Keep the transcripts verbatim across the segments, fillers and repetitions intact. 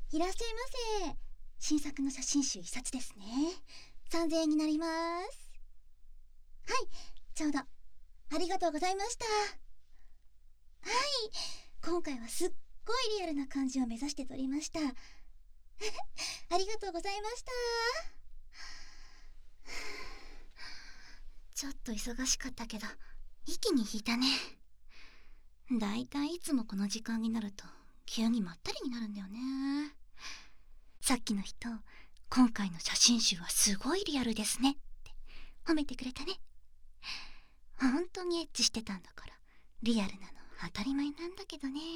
いらっしゃいませ。新作の写真集一冊ですね。さんぜんえんになります。はい、ちょうど。ありがとうございました。はい、今回はすっごいリアルな感じを目指して撮りました。ありがとうございました。ちょっと忙しかったけど一気に引いたね。だいたいいつもこの時間になると急にまったりになるんだよね。さっきの人、今回の写真集はすごいリアルですねって褒めてくれたね。本当にエッチしてたんだからリアルなの当たり前なんだけどね。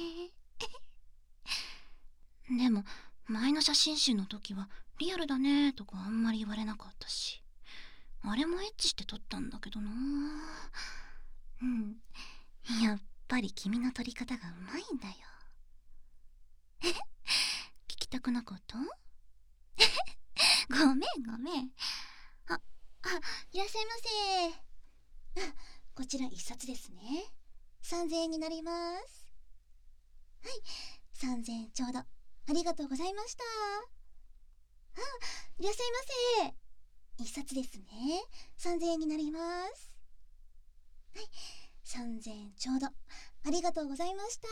でも前の写真集の時はリアルだねとかあんまり言われなかったし、あれもエッチして撮ったんだけどな。うん、やっぱり君の撮り方がうまいんだよ。え、聞きたくなかった？ごめんごめん。あ、あ、いらっしゃいませ。あ、こちら一冊ですね。さんぜんえんになります。はい、さんぜんえんちょうど。ありがとうございました。あ、いらっしゃいませ。一冊ですね。さんぜんえんになります。はい、さんぜんえんちょうど。ありがとうございました。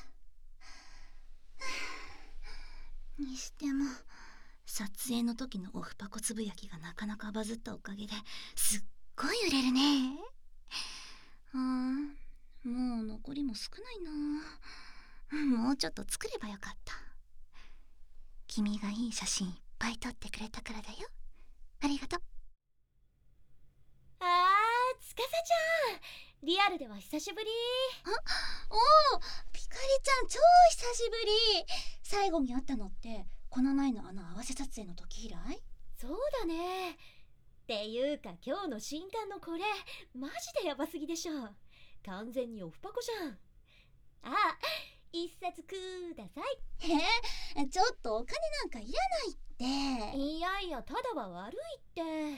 にしても撮影の時のオフパコつぶやきがなかなかバズったおかげですっごい売れるね。あー、もう残りも少ないな。もうちょっと作ればよかった。君がいい写真いっぱい撮ってくれたからだよ。ありがとう。 あー、つかさちゃん、リアルでは久しぶり。 あ、おお、ピカリちゃん超久しぶり。最後に会ったのってこの前のあの合わせ撮影の時以来？ そうだね。っていうか今日の新刊のこれマジでヤバすぎでしょ。完全にオフパコじゃん。あ、一冊ください。 えー、ちょっとお金なんかいらないって。 いやいや、ただは悪いって。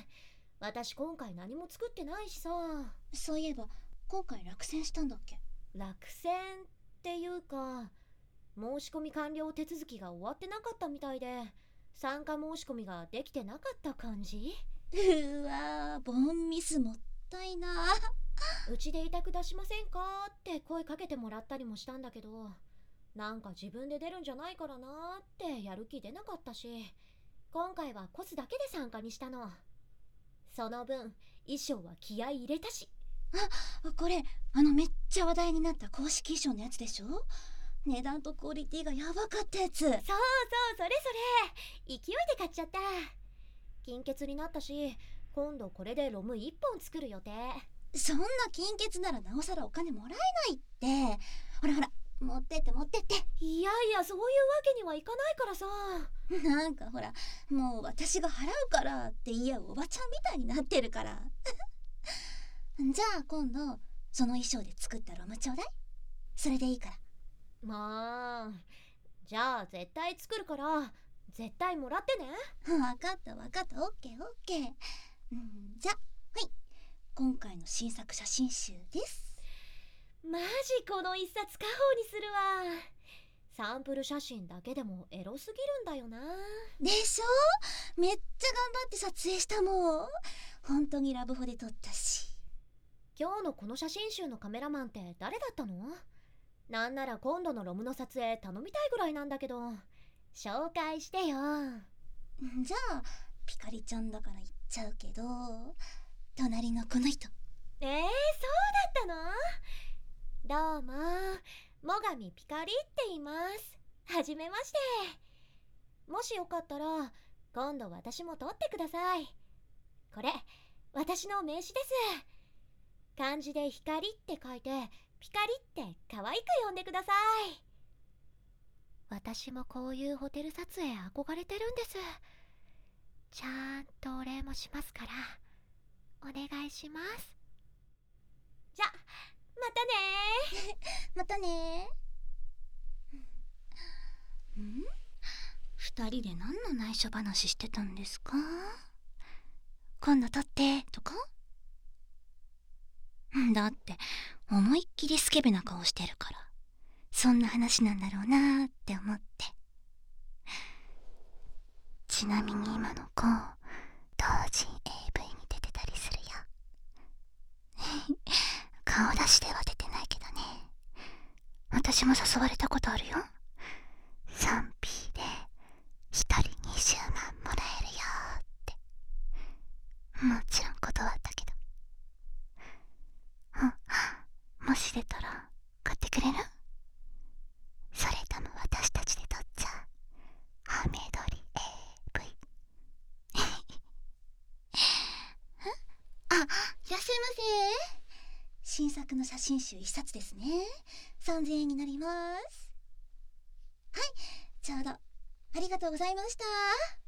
私今回何も作ってないしさ。 そういえば今回落選したんだっけ？ 落選っていうか、申し込み完了手続きが終わってなかったみたいで参加申し込みができてなかった感じ。 うわー、ボンミスもったいな。 うちで委託出しませんかって声かけてもらったりもしたんだけど、なんか自分で出るんじゃないからなってやる気出なかったし、今回はコスだけで参加にしたの。その分衣装は気合い入れたし。 あ、これあのめっちゃ話題になった公式衣装のやつでしょ？値段とクオリティがやばかったやつ。そうそう、 それそれ、勢いで買っちゃった。金欠になったし、今度これでロムいっぽん作る予定。 そんな金欠ならなおさらお金もらえないって。ほらほら、持ってって持ってって。 いやいや、そういうわけにはいかないからさ。 なんかほら、もう私が払うからって言い合うおばちゃんみたいになってるから。じゃあ今度その衣装で作ったロムちょうだい。それでいいから。 まあ、じゃあ絶対作るから絶対もらってね。 分かった分かった、オッケーオッケー。うん、じゃあはい、今回の新作写真集です。 マジこの一冊家宝にするわ。サンプル写真だけでもエロすぎるんだよな。 でしょ？めっちゃ頑張って撮影したもん。本当にラブホで撮ったし。 今日のこの写真集のカメラマンって誰だったの？なんなら今度のロムの撮影頼みたいぐらいなんだけど、紹介してよ。 じゃあピカリちゃんだから言っちゃうけど、隣のこの人。 えー、そうだったの？どうも、最上ピカリって言います。はじめまして。もしよかったら今度私も撮ってください。これ私の名刺です。漢字で光って書いてピカリって可愛く呼んでください。私もこういうホテル撮影憧れてるんです。ちゃんとお礼もしますからお願いします。じゃ、またねまたね。ん？二人で何の内緒話してたんですか？今度撮ってとか？だって思いっきりスケベな顔してるから、そんな話なんだろうなーって思って。 ちなみに今の子、同人 エーブイ に出てたりするよ。顔出しでは出てないけどね。私も誘われたことあるよ。 スリーピー でひとりにじゅうまんもらえるよって。もちろん断ったけど。あ、もし出たら買ってくれる？それとも私たちで撮っちゃう？ハメ撮り エーブイ。 あ、いらっしゃいませ。新作の写真集一冊ですね。さんぜんえんになります。はい、ちょうどありがとうございました。